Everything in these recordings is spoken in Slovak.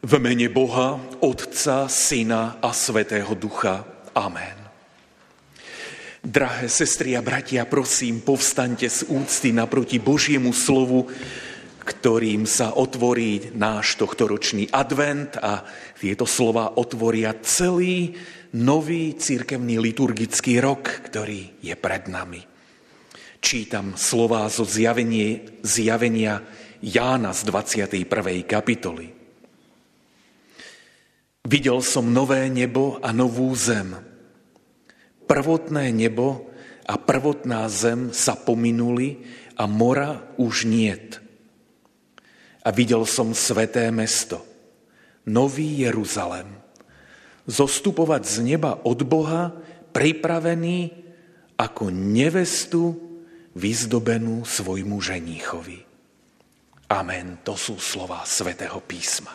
V mene Boha, Otca, Syna a Svätého Ducha. Amen. Drahé sestry a bratia, prosím, povstaňte z úcty naproti Božiemu slovu, ktorým sa otvorí náš tohtoročný advent a tieto slova otvoria celý nový cirkevný liturgický rok, ktorý je pred nami. Čítam slová zo zjavenia Jána z 21. kapitoly. Videl som nové nebo a novú zem. Prvotné nebo a prvotná zem sa pominuli a mora už niet. A videl som sväté mesto, Nový Jeruzalém, zostupovať z neba od Boha, pripravený ako nevestu vyzdobenú svojmu ženíchovi. Amen. To sú slová Svätého písma.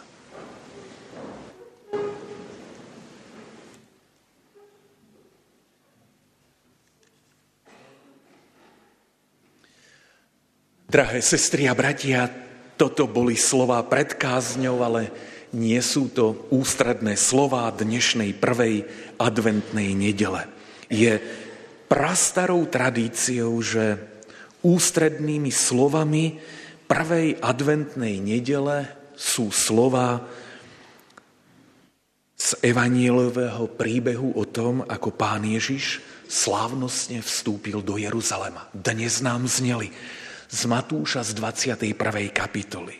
Drahé sestry a bratia, toto boli slová pred kázňou, ale nie sú to ústredné slová dnešnej prvej adventnej nedele. Je prastarou tradíciou, že ústrednými slovami prvej adventnej nedele sú slová z evanjeliového príbehu o tom, ako Pán Ježiš slávnostne vstúpil do Jeruzalema. Dnes nám zneli z Matúša z 21. kapitoly.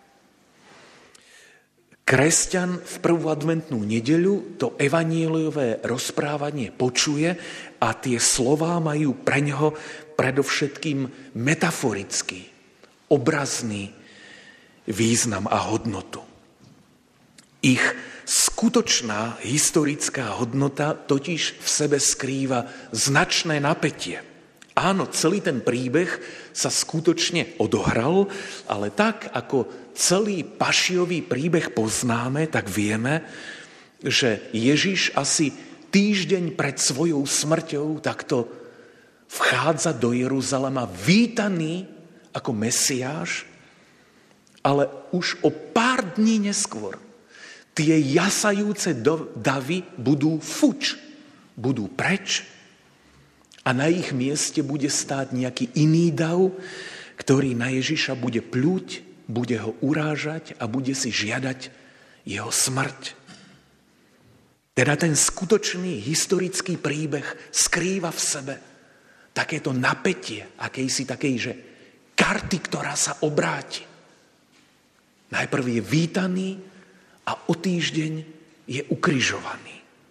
Kresťan v prvú adventnú nedeľu to evanjeliové rozprávanie počuje a tie slová majú preňho predovšetkým metaforický, obrazný význam a hodnotu. Ich skutočná historická hodnota totiž v sebe skrýva značné napätie. Áno, celý ten príbeh sa skutočne odohral, ale tak, ako celý pašiový príbeh poznáme, tak vieme, že Ježiš asi týždeň pred svojou smrťou takto vchádza do Jeruzalema vítaný ako Mesiáš, ale už o pár dní neskôr tie jasajúce davy budú fuč, budú preč, a na ich mieste bude stáť nejaký iný dav, ktorý na Ježiša bude pľuť, bude ho urážať a bude si žiadať jeho smrť. Teda ten skutočný historický príbeh skrýva v sebe takéto napätie, akejsi takej, že karty, ktorá sa obráti. Najprv je vítaný a o týždeň je ukrižovaný.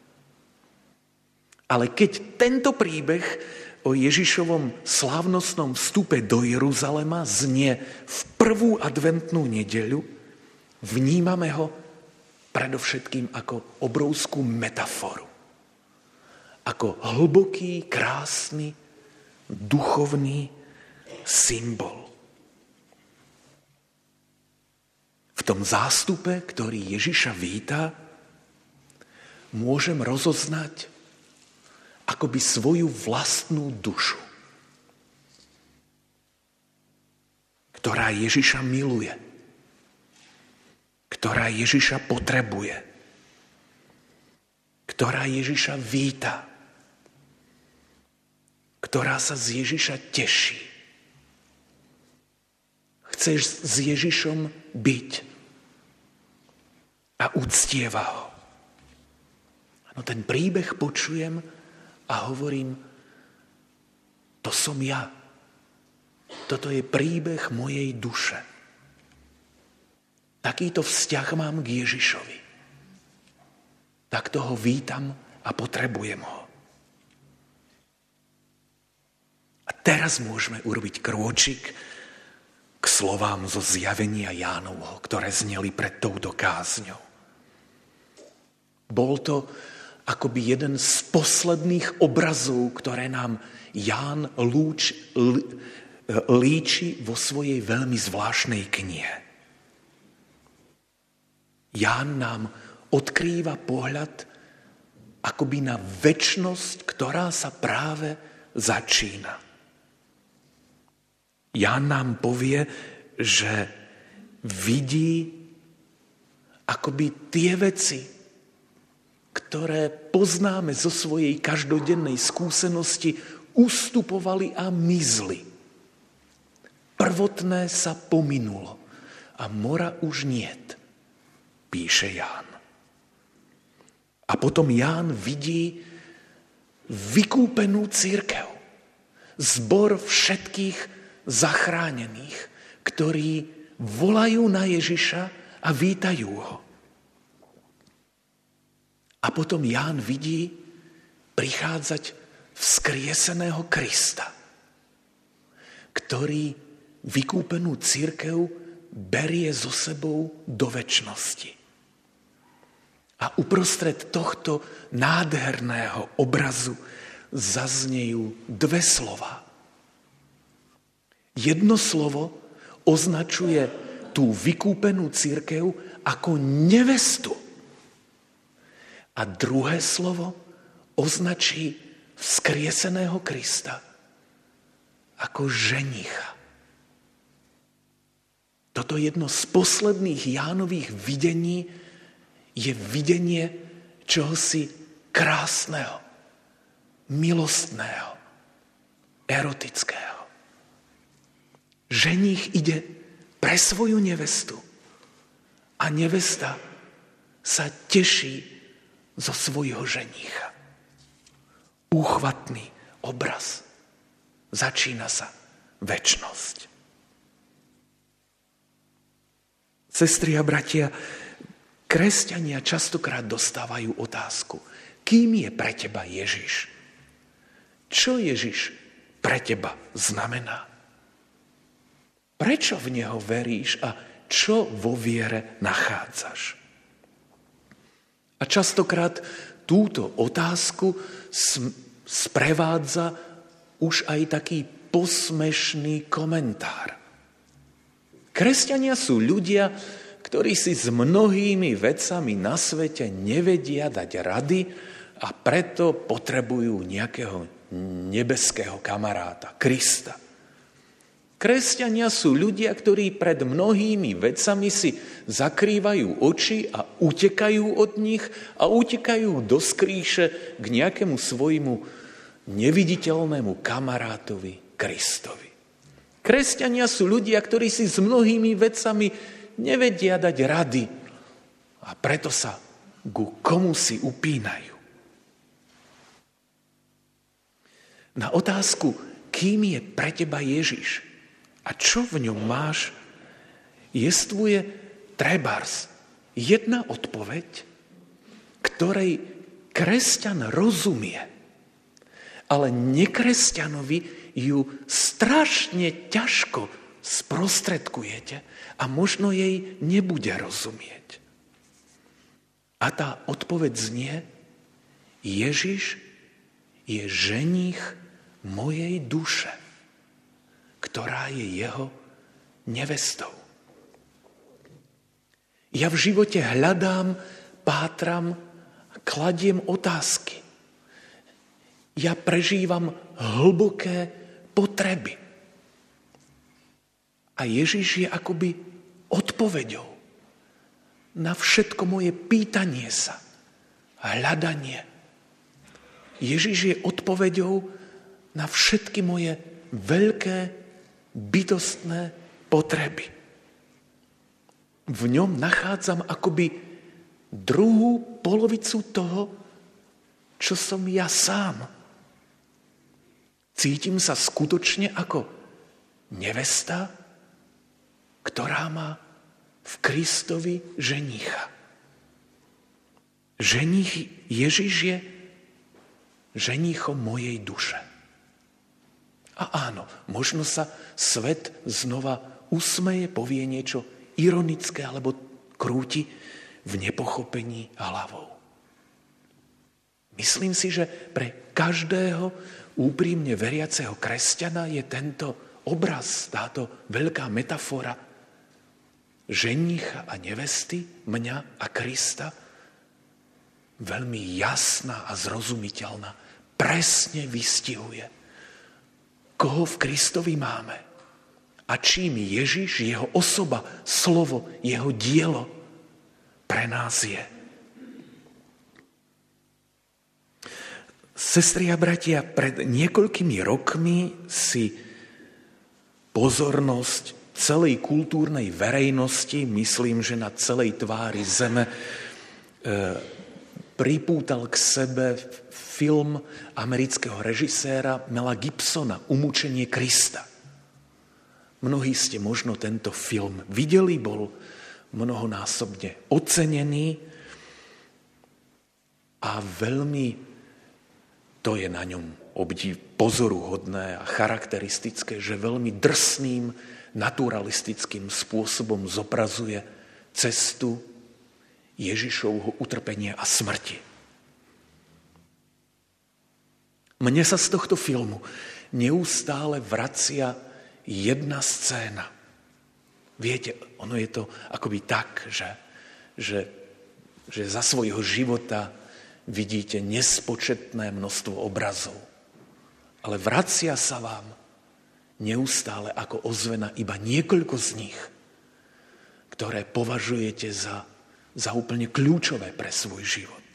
Ale keď tento príbeh o Ježišovom slávnostnom vstupe do Jeruzalema znie v prvú adventnú nedeľu, vnímame ho predovšetkým ako obrovskú metaforu. Ako hlboký, krásny, duchovný symbol. V tom zástupe, ktorý Ježiša víta, môžem rozoznať akoby svoju vlastnú dušu, ktorá Ježiša miluje, ktorá Ježiša potrebuje, ktorá Ježiša víta, ktorá sa z Ježiša teší. Chceš s Ježišom byť a uctieva ho. No ten príbeh počujem a hovorím, to som ja. Toto je príbeh mojej duše. Takýto vzťah mám k Ježišovi. Takto ho vítam a potrebujem ho. A teraz môžeme urobiť krôčik k slovám zo zjavenia Jánovho, ktoré zneli pred touto kázňou. Bol to akoby jeden z posledných obrazov, ktoré nám Ján líči vo svojej veľmi zvláštnej knihe. Ján nám odkrýva pohľad akoby na večnosť, ktorá sa práve začína. Ján nám povie, že vidí Akoby tie veci, ktoré poznáme zo svojej každodennej skúsenosti, ustupovali a mizli. Prvotné sa pominulo a mora už niet, píše Ján. A potom Ján vidí vykúpenú cirkev, zbor všetkých zachránených, ktorí volajú na Ježiša a vítajú ho. A potom Ján vidí prichádzať vzkrieseného Krista, ktorý vykúpenú cirkev berie so sebou do večnosti. A uprostred tohto nádherného obrazu zaznejú dve slova. Jedno slovo označuje tú vykúpenú cirkev ako nevestu. A druhé slovo označí vzkrieseného Krista ako ženicha. Toto jedno z posledných Jánových videní je videnie čohosi krásneho, milostného, erotického. Ženích ide pre svoju nevestu a nevesta sa teší zo svojho ženícha. Úchvatný obraz. Začína sa večnosť. Sestry a bratia, kresťania častokrát dostávajú otázku, kým je pre teba Ježiš? Čo Ježiš pre teba znamená? Prečo v neho veríš a čo vo viere nachádzaš? A častokrát túto otázku sprevádza už aj taký posmešný komentár. Kresťania sú ľudia, ktorí si s mnohými vecami na svete nevedia dať rady a preto potrebujú nejakého nebeského kamaráta, Krista. Kresťania sú ľudia, ktorí pred mnohými vecami si zakrývajú oči a utekajú od nich a utekajú do skrýše k nejakému svojmu neviditeľnému kamarátovi Kristovi. Kresťania sú ľudia, ktorí si s mnohými vecami nevedia dať rady a preto sa ku komu si upínajú. Na otázku, kým je pre teba Ježiš a čo v ňom máš, jestvuje trebárs jedna odpoveď, ktorej kresťan rozumie, ale nekresťanovi ju strašne ťažko sprostredkujete a možno jej nebude rozumieť. A tá odpoveď znie, Ježiš je ženích mojej duše, ktorá je jeho nevestou. Ja v živote hľadám, pátram, kladiem otázky. Ja prežívam hlboké potreby. A Ježiš je akoby odpoveďou na všetko moje pýtanie sa, hľadanie. Ježiš je odpoveďou na všetky moje veľké bytostné potreby. V ňom nachádzam akoby druhú polovicu toho, čo som ja sám. Cítim sa skutočne ako nevesta, ktorá má v Kristovi ženícha. Ženích Ježiš je ženíchom mojej duše. A áno, možno sa svet znova usmeje, povie niečo ironické alebo krúti v nepochopení hlavou. Myslím si, že pre každého úprimne veriaceho kresťana je tento obraz, táto veľká metafora ženícha a nevesty, mňa a Krista, veľmi jasná a zrozumiteľná. Presne vystihuje, koho v Kristovi máme a čím Ježiš, jeho osoba, slovo, jeho dielo pre nás je. Sestry a bratia, pred niekoľkými rokmi si pozornosť celej kultúrnej verejnosti, myslím, že na celej tvári zeme, pripútal k sebe film amerického režiséra Mela Gibsona Umúčenie Krista. Mnohí ste možno tento film videli, bol mnohonásobne ocenený a veľmi to je na ňom pozoruhodné a charakteristické, že veľmi drsným, naturalistickým spôsobom zobrazuje cestu Ježišovho utrpenia a smrti. Mne sa z tohto filmu neustále vracia jedna scéna. Viete, ono je to akoby tak, že za svojho života vidíte nespočetné množstvo obrazov. Ale vracia sa vám neustále ako ozvena iba niekoľko z nich, ktoré považujete za úplne kľúčové pre svoj život.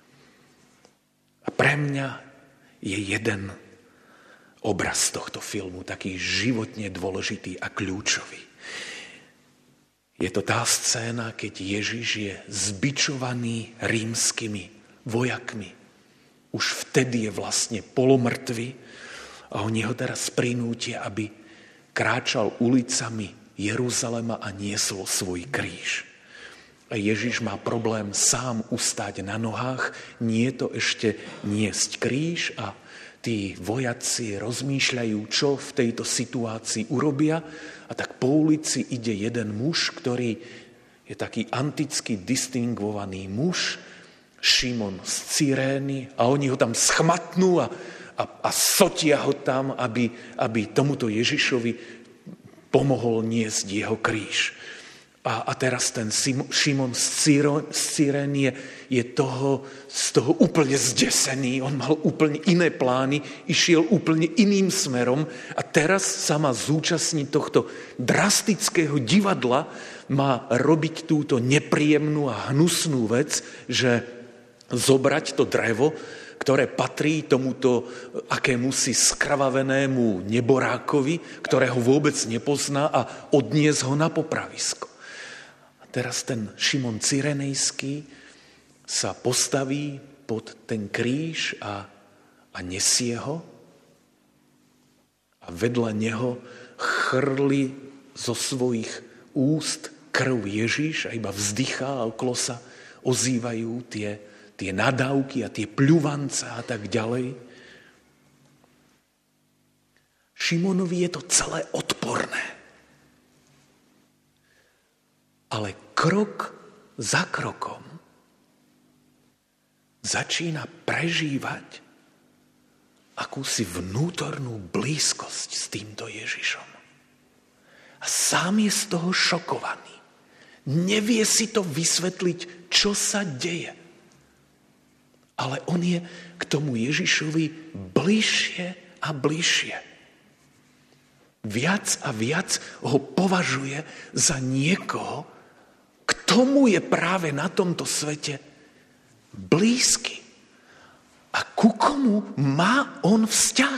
A pre mňa je jeden obraz tohto filmu taký životne dôležitý a kľúčový. Je to tá scéna, keď Ježiš je zbičovaný rímskymi vojakmi. Už vtedy je vlastne polomrtvý a oni ho teraz prinútia, aby kráčal ulicami Jeruzalema a niesol svoj kríž. A Ježiš má problém sám ustáť na nohách, nie to ešte niesť kríž a tí vojaci rozmýšľajú, čo v tejto situácii urobia. A tak po ulici ide jeden muž, ktorý je taký antický distingvovaný muž, Šimon z Cyrény, a oni ho tam schmatnú a sotia ho tam, aby tomuto Ježišovi pomohol niesť jeho kríž. A teraz ten Šimon z Cyrény je z toho úplne zdesený. On mal úplne iné plány, išiel úplne iným smerom a teraz sa má zúčastniť tohto drastického divadla, má robiť túto nepríjemnú a hnusnú vec, že zobrať to drevo, ktoré patrí tomuto akémusi skrvavenému neborákovi, ktorého vôbec nepozná, a odniesť ho na popravisko. A teraz ten Šimon Cyrenejský sa postaví pod ten kríž a nesie ho a vedľa neho chrli zo svojich úst krv Ježiš a iba vzdychá a okolo sa ozývajú tie nadávky a tie pľuvanca a tak ďalej. Šimonovi je to celé odporné. Ale krok za krokom začína prežívať akúsi vnútornú blízkosť s týmto Ježišom. A sám je z toho šokovaný. Nevie si to vysvetliť, čo sa deje. Ale on je k tomu Ježišovi bližšie a bližšie. Viac a viac ho považuje za niekoho, kto mu je práve na tomto svete blízky. A ku komu má on vzťah?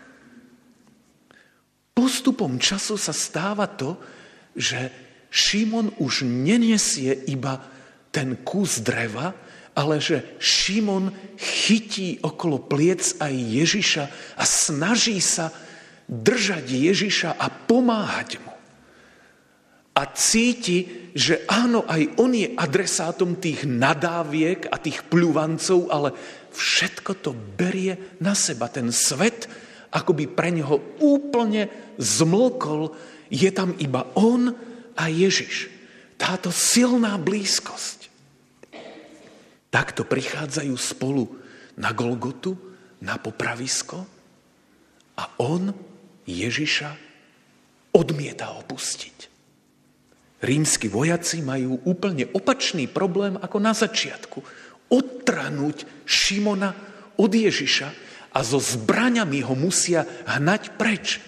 Postupom času sa stáva to, že Šimon už nenesie iba ten kus dreva, ale že Šimon chytí okolo pliec aj Ježiša a snaží sa držať Ježiša a pomáhať mu. A cíti, že áno, aj on je adresátom tých nadáviek a tých pľuvancov, ale všetko to berie na seba. Ten svet akoby pre neho úplne zmlkol, je tam iba on a Ježiš. Táto silná blízkosť. Takto prichádzajú spolu na Golgotu, na popravisko a on Ježiša odmieta opustiť. Rímski vojaci majú úplne opačný problém ako na začiatku. Odtrhnúť Šimona od Ježiša a so zbraňami ho musia hnať preč.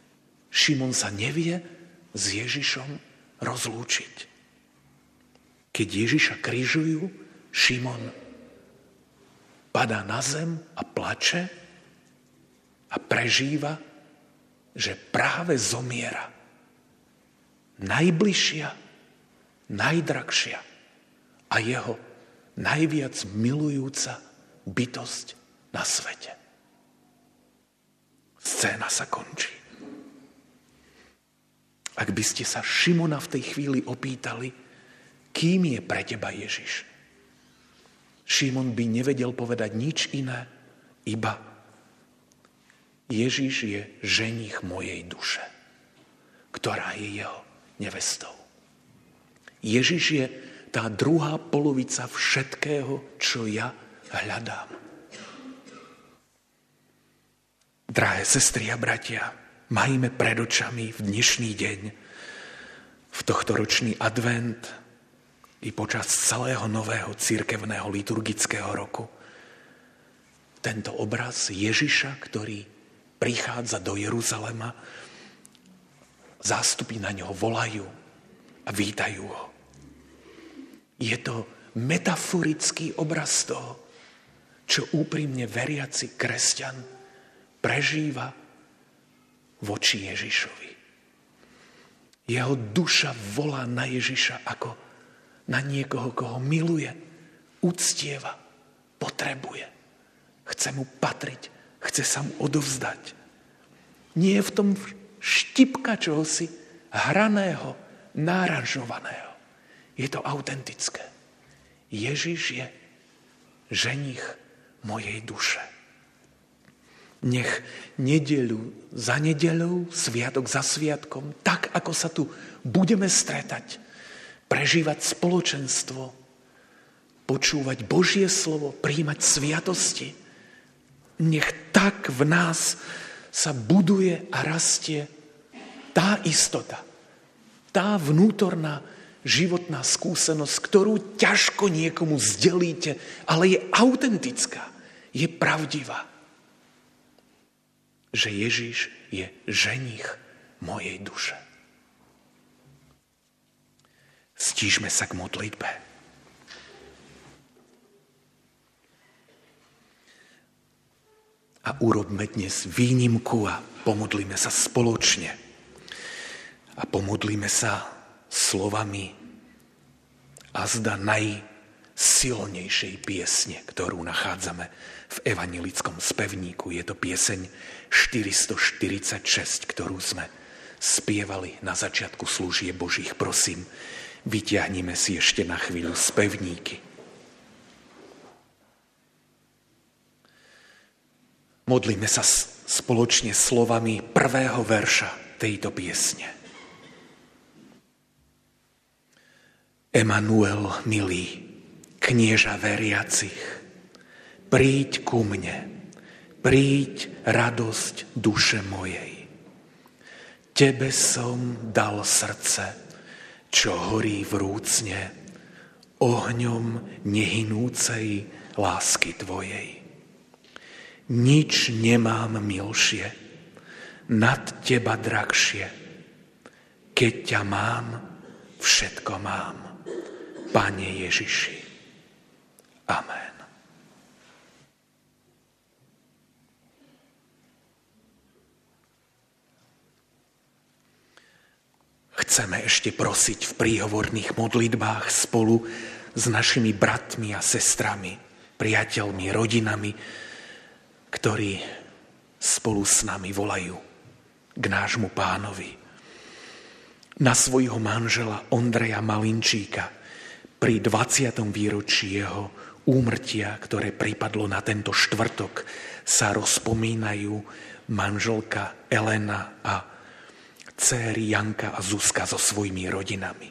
Šimon sa nevie s Ježišom rozlúčiť. keď Ježiša križujú, Šimon padá na zem a plače a prežíva, že práve zomiera najbližšia, najdrahšia a jeho najviac milujúca bytosť na svete. Scéna sa končí. Ak by ste sa Šimona v tej chvíli opýtali, kým je pre teba Ježiš, Šimon by nevedel povedať nič iné, iba Ježiš je ženích mojej duše, ktorá je jeho nevestou. Ježiš je tá druhá polovica všetkého, čo ja hľadám. Drahé sestry a bratia, majme pred očami v dnešný deň, v tohtoročný advent i počas celého nového cirkevného liturgického roku tento obraz Ježiša, ktorý prichádza do Jeruzalema, zástupy na ňo volajú a vítajú ho. Je to metaforický obraz toho, čo úprimne veriaci kresťan prežíva voči Ježišovi. Jeho duša volá na Ježiša ako na niekoho, koho miluje, uctieva, potrebuje. Chce mu patriť, chce sa mu odovzdať. Nie je v tom štipka čohosi hraného, náranžovaného. Je to autentické. Ježiš je ženích mojej duše. Nech nedeľu za nedeľou, sviatok za sviatkom, tak ako sa tu budeme stretať, prežívať spoločenstvo, počúvať Božie slovo, prijímať sviatosti. Nech tak v nás sa buduje a rastie tá istota, tá vnútorná životná skúsenosť, ktorú ťažko niekomu zdelíte, ale je autentická, je pravdivá. Že Ježiš je ženích mojej duše. Stížme sa k modlitbe. A urobme dnes výnimku a pomodlíme sa spoločne. A pomodlíme sa slovami azda najsilnejšej piesne, ktorú nachádzame v evanjelickom spevníku. Je to pieseň 446, ktorú sme spievali na začiatku služieb Božích. Prosím, vyťahnime si ešte na chvíľu spevníky. Modlíme sa spoločne slovami prvého verša tejto piesne. Emanuel, milý, knieža veriacich, príď ku mne, príď radosť duše mojej. Tebe som dal srdce, čo horí vrúcne, ohňom nehynúcej lásky tvojej. Nič nemám milšie, nad teba drahšie. Keď ťa mám, všetko mám. Pane Ježiši. Amen. Chceme ešte prosiť v príhovorných modlitbách spolu s našimi bratmi a sestrami, priateľmi, rodinami, ktorí spolu s nami volajú k nášmu Pánovi. Na svojho manžela Ondreja Malinčíka pri 20. výročí jeho úmrtia, ktoré pripadlo na tento štvrtok, sa rozpomínajú manželka Elena a dcéry Janka a Zuzka so svojimi rodinami.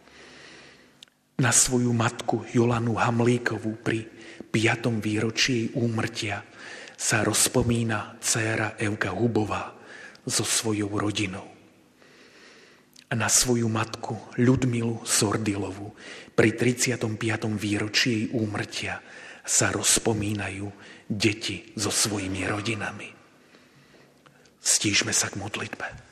Na svoju matku Jolanu Hamlíkovú pri 5. výročí jej úmrtia sa rozpomína dcéra Evka Hubová so svojou rodinou. A na svoju matku Ľudmilu Sordilovú pri 35. výročí jej úmrtia sa rozpomínajú deti so svojimi rodinami. Stížme sa k modlitbe.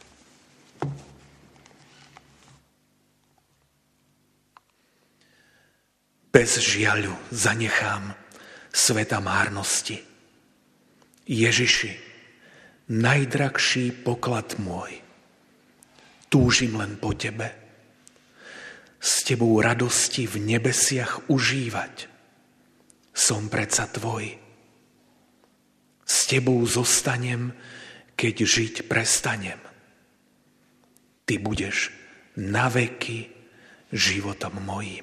Bez žiaľu zanechám sveta márnosti. Ježiši, najdrahší poklad môj, túžim len po tebe. S tebou radosti v nebesiach užívať. Som predsa tvoj. S tebou zostanem, keď žiť prestanem. Ty budeš na veky životom mojím.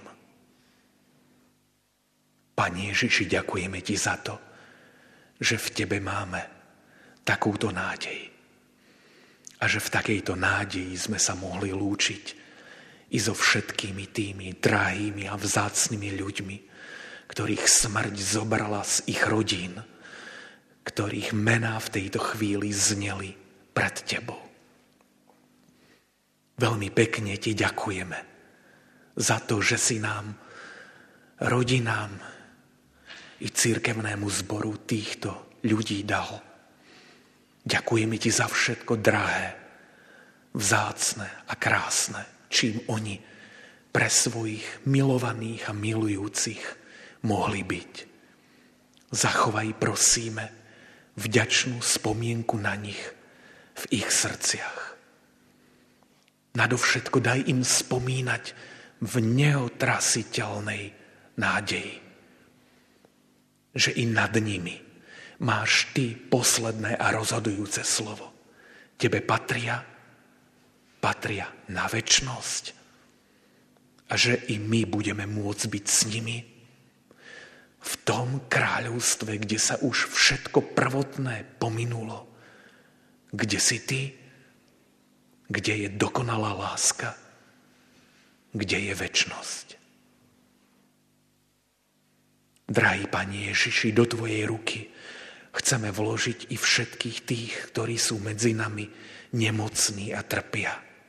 Pane Ježiši, ďakujeme ti za to, že v tebe máme takúto nádej. A že v takejto nádeji sme sa mohli lúčiť i so všetkými tými drahými a vzácnymi ľuďmi, ktorých smrť zobrala z ich rodín, ktorých mená v tejto chvíli zneli pred tebou. Veľmi pekne ti ďakujeme za to, že si nám, rodinám i cirkevnému zboru týchto ľudí dal. Ďakujeme ti za všetko drahé, vzácne a krásne, čím oni pre svojich milovaných a milujúcich mohli byť. Zachovaj, prosíme, vďačnú spomienku na nich v ich srdciach. Nadovšetko daj im spomínať v neotrasiteľnej nádeji, že i nad nimi máš ty posledné a rozhodujúce slovo. Tebe patria na večnosť a že i my budeme môcť byť s nimi v tom kráľovstve, kde sa už všetko prvotné pominulo, kde si ty, kde je dokonalá láska, kde je večnosť. Drahý Pane Ježiši, do tvojej ruky chceme vložiť i všetkých tých, ktorí sú medzi nami nemocní a trpia.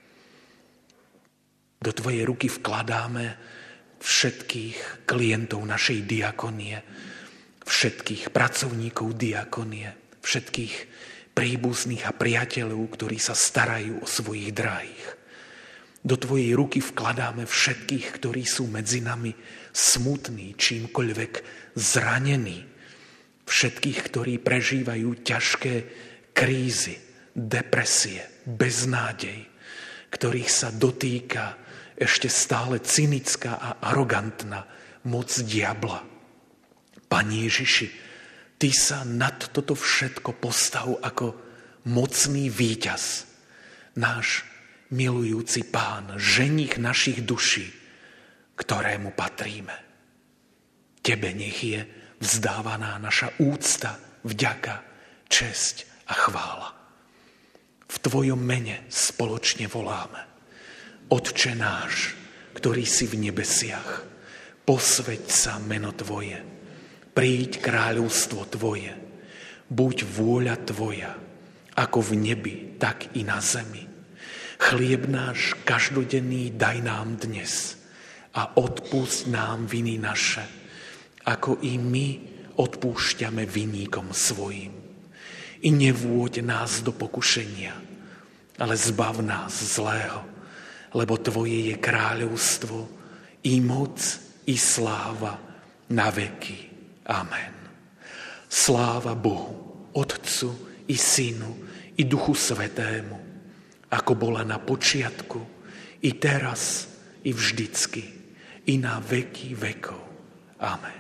Do tvojej ruky vkladáme všetkých klientov našej diakonie, všetkých pracovníkov diakonie, všetkých príbuzných a priateľov, ktorí sa starajú o svojich drahých. Do tvojej ruky vkladáme všetkých, ktorí sú medzi nami smutní, čímkoľvek zranení. Všetkých, ktorí prežívajú ťažké krízy, depresie, beznádej, ktorých sa dotýka ešte stále cynická a arogantná moc diabla. Pane Ježiši, ty sa nad toto všetko postav ako mocný víťaz, náš milujúci Pán, ženích našich duší, ktorému patríme. Tebe nech je vzdávaná naša úcta, vďaka, česť a chvála. V tvojom mene spoločne voláme. Otče náš, ktorý si v nebesiach, posväť sa meno tvoje, príď kráľovstvo tvoje, buď vôľa tvoja, ako v nebi, tak i na zemi. Chlieb náš každodenný daj nám dnes a odpusť nám viny naše, ako i my odpúšťame vinníkom svojim. I nevôď nás do pokušenia, ale zbav nás zlého, lebo tvoje je kráľovstvo, i moc, i sláva na veky. Amen. Sláva Bohu, Otcu, i Synu, i Duchu Svätému, ako bola na počiatku, i teraz, i vždycky, i na veky vekov. Amen.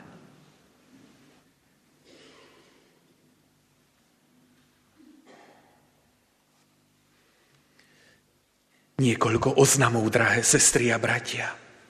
Niekoľko oznamov, drahé sestry a bratia.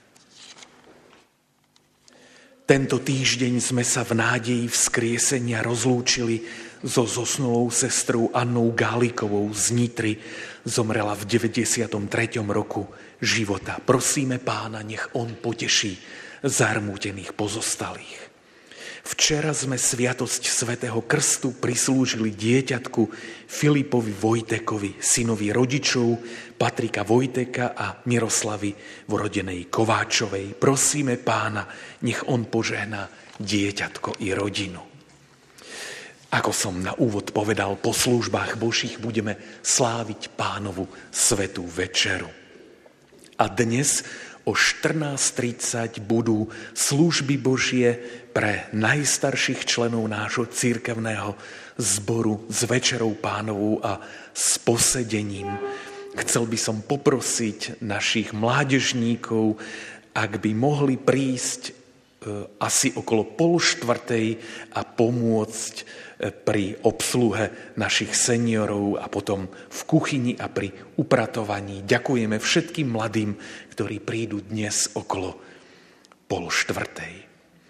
Tento týždeň sme sa v nádeji vzkriesenia rozlúčili so zosnulou sestrou Annou Gálikovou z Nitry. Zomrela v 93. roku života. Prosíme Pána, nech on poteší zarmútených pozostalých. Včera sme sviatosť Svätého Krstu prislúžili dieťatku Filipovi Vojtekovi, synovi rodičov Patrika Vojteka a Miroslavy Vorodenej Kováčovej. Prosíme Pána, nech on požehná dieťatko i rodinu. Ako som na úvod povedal, po službách Božích budeme sláviť Pánovu svätú večeru. A dnes O 14:30 budú služby Božie pre najstarších členov nášho cirkevného zboru s Večerou Pánovou a s posedením. Chcel by som poprosiť našich mládežníkov, ak by mohli prísť asi okolo 3:30 a pomôcť pri obsluhe našich seniorov a potom v kuchyni a pri upratovaní. Ďakujeme všetkým mladým, ktorí prídu dnes okolo 3:30.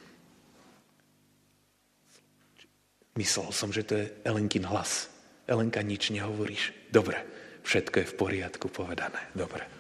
Myslel som, že to je Elenkin hlas. Elenka, nič nehovoríš? Dobre, všetko je v poriadku povedané. Dobre.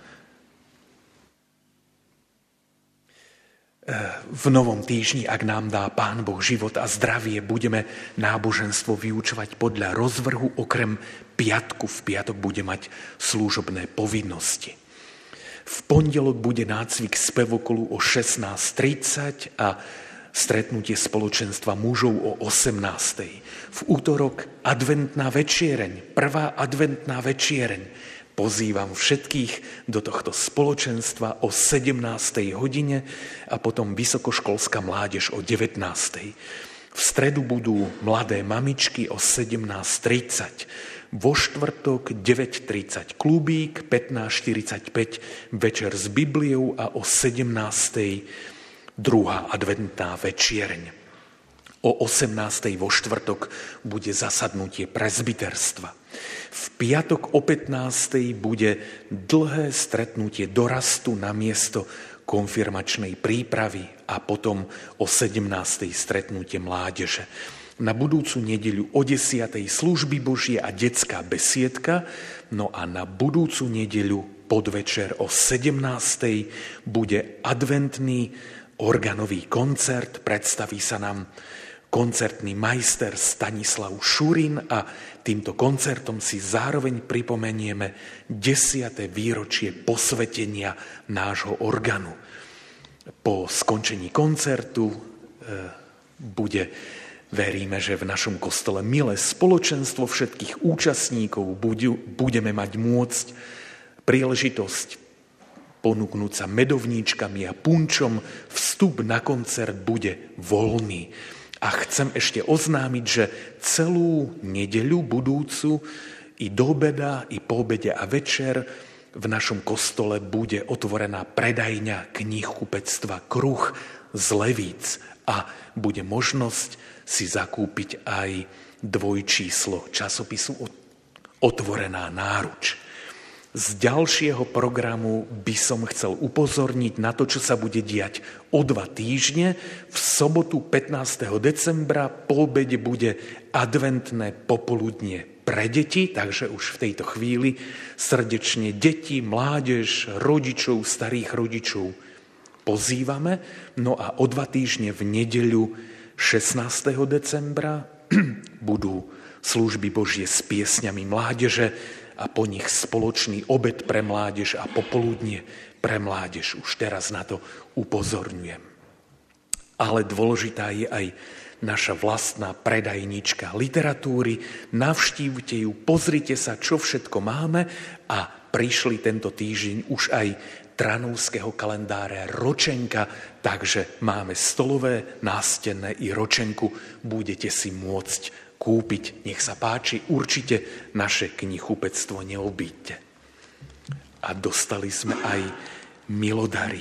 V novom týždni, ak nám dá Pán Boh život a zdravie, budeme náboženstvo vyučovať podľa rozvrhu, okrem piatku. V piatok bude mať služobné povinnosti. V pondelok bude nácvik spevokolu o 16:30 a stretnutie spoločenstva mužov o 18:00. V útorok adventná večiereň, prvá adventná večiereň. Pozývam všetkých do tohto spoločenstva o 17:00 hodine a potom vysokoškolská mládež o 19:00. V stredu budú mladé mamičky o 17:30. Vo štvrtok 9:30 klubík, 15:45 večer s Bibliou a o 17:00 druhá adventná večiereň. O 18:00 vo štvrtok bude zasadnutie presbyterstva. V piatok o 15:00 bude dlhé stretnutie dorastu na miesto konfirmačnej prípravy a potom o 17:00 stretnutie mládeže. Na budúcu nedeľu o 10:00 služby Božie a detská besiedka, no a na budúcu nedeľu podvečer o 17:00 bude adventný organový koncert, predstaví sa nám koncertný majster Stanislav Šurin a týmto koncertom si zároveň pripomenieme 10. výročie posvetenia nášho organu. Po skončení koncertu veríme, že v našom kostole milé spoločenstvo všetkých účastníkov budeme mať môcť príležitosť ponúknuť sa medovníčkami a punčom. Vstup na koncert bude voľný. A chcem ešte oznámiť, že celú nedeľu budúcu i do obeda, i po obede a večer v našom kostole bude otvorená predajňa knihkupectva Kruh z Levíc a bude možnosť si zakúpiť aj dvojčíslo časopisu Otvorená náruč. Z ďalšieho programu by som chcel upozorniť na to, čo sa bude diať o 2 týždne. V sobotu 15. decembra po obede bude adventné popoludnie pre deti, takže už v tejto chvíli srdečne deti, mládež, rodičov, starých rodičov pozývame. No a o 2 týždne v nedeľu 16. decembra budú služby Božie s piesňami mládeže a po nich spoločný obed pre mládež a popoludnie pre mládež. Už teraz na to upozorňujem. Ale dôležitá je aj naša vlastná predajnička literatúry. Navštívte ju, pozrite sa, čo všetko máme a prišli tento týždeň už aj Tranovského kalendára ročenka, takže máme stolové, nástenné i ročenku. Budete si môcť kúpiť. Nech sa páči, určite naše knihkupectvo neobíďte. A dostali sme aj milodary.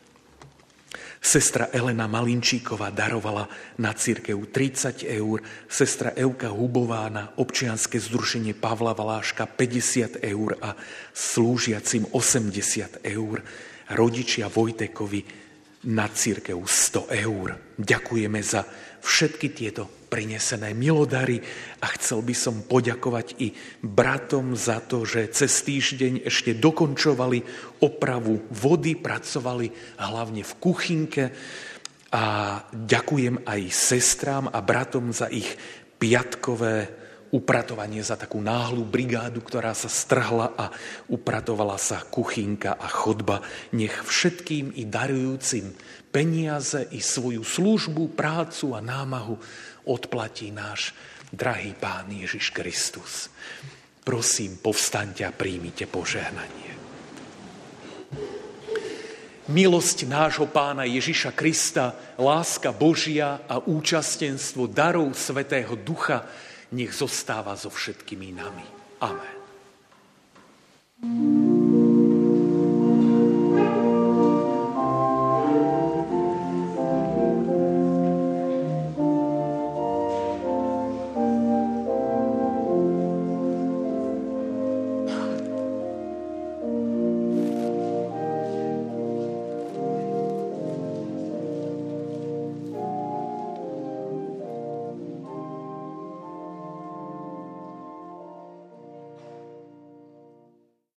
Sestra Elena Malinčíková darovala na cirkev 30 eur, sestra Evka Hubová na občianske združenie Pavla Valáška 50 eur a slúžiacim 80 eur. Rodičia Vojtekovi na cirkev 100 eur. Ďakujeme za všetky tieto prinesené milodary a chcel by som poďakovať i bratom za to, že cez týždeň ešte dokončovali opravu vody, pracovali hlavne v kuchynke a ďakujem aj sestrám a bratom za ich piatkové upratovanie, za takú náhlu brigádu, ktorá sa strhla a upratovala sa kuchynka a chodba. Nech všetkým i darujúcim peniaze i svoju službu, prácu a námahu odplatí náš drahý Pán Ježiš Kristus. Prosím, povstaňte a príjmite požehnanie. milosť nášho Pána Ježiša Krista, láska Božia a účastenstvo darov Svätého Ducha nech zostáva so všetkými nami. Amen.